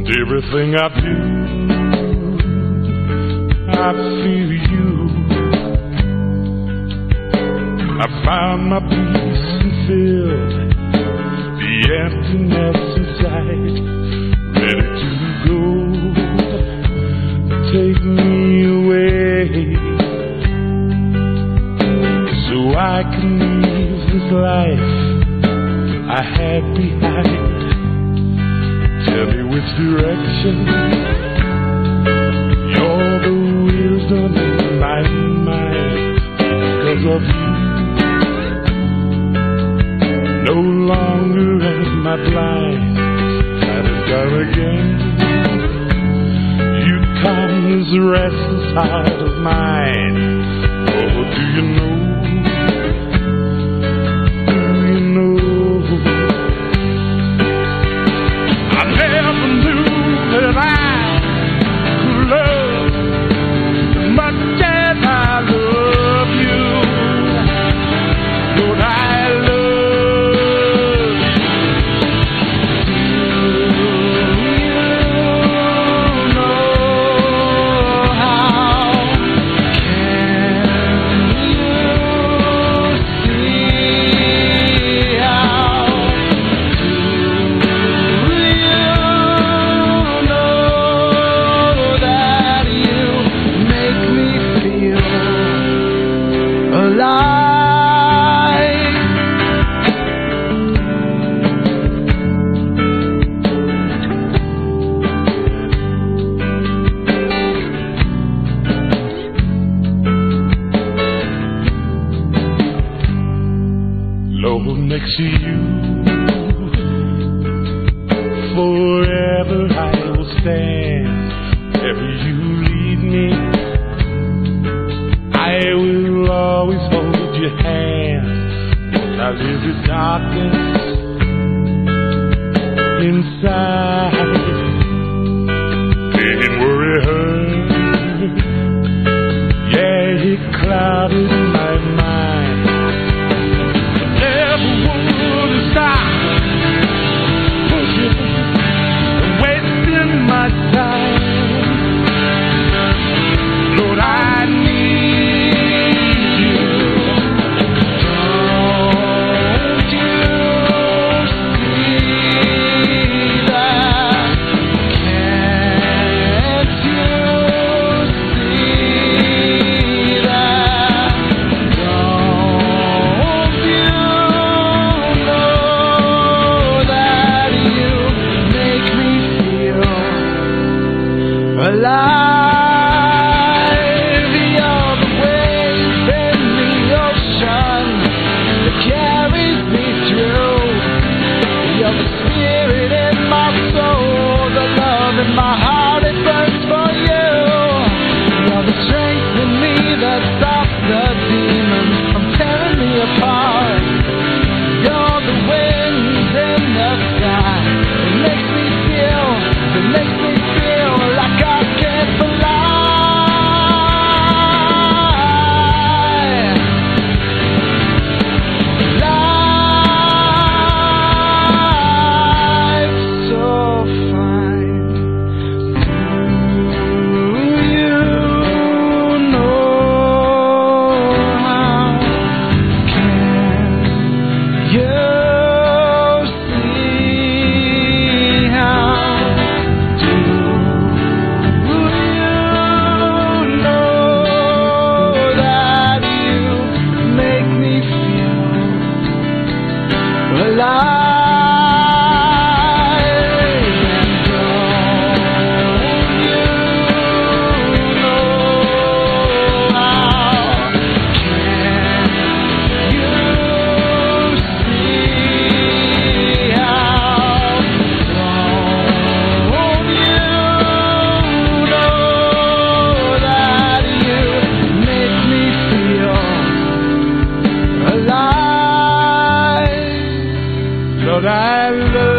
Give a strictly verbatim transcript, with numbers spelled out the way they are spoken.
Everything I do, I feel you. I found my peace and filled the emptiness inside. Ready to go, take me away, so I can leave this life I had behind. Tell me which direction. You're the wisdom in my mind. Because of you, no longer am I blind. Try to go again. You calm this restless heart of mine. Oh, do you know? Do you know? That I could love as much as I love you. Lord, I love you. You know how can you see how next to you, forever I will stand. Wherever you lead me, I will always hold your hand. As I live in darkness inside, didn't worry hurt, yeah, it clouded my mind. My time, Lord, I need you. Don't you see that? Can't you see that? Don't you know that you make me feel alive? You're the wave in the ocean that carries me through. You're the spirit in my soul, the love in my heart, it burns for you. You're the strength in me that stops the demons from tearing me apart. You're the winds in the sky. It makes me feel, it makes me feel like I can't fly. Life's so fine. Do you know how? Can you see how? Lord, I love